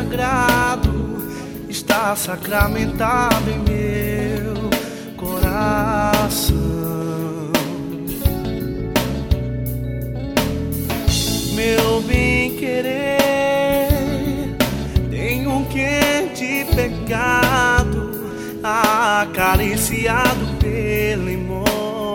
sagrado está sacramentado em meu coração. Meu bem-querer tem um quê de pecado, acariciado pela emoção.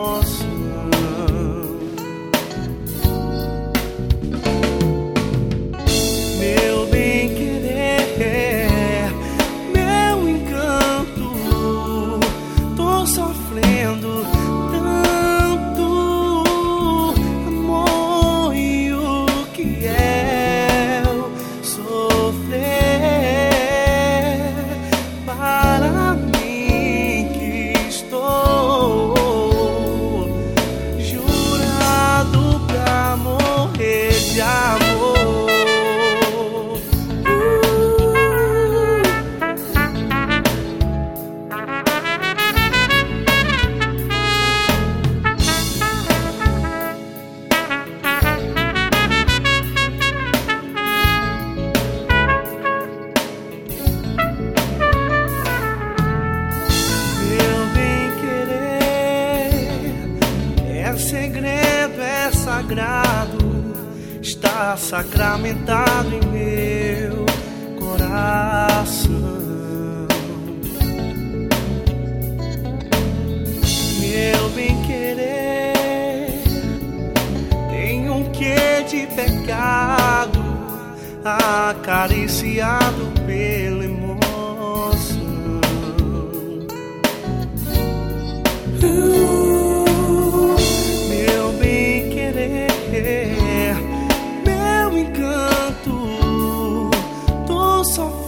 Meu bem-querer, meu encanto, tô sofrendo tanto amor, e o que é eu sofrer para mim que estou jurado pra morrer de amor. Segredo é sagrado, está sacramentado em meu coração. Meu bem-querer tem um quê de pecado, acariciado pela emoção. Meu encanto, tô sofrendo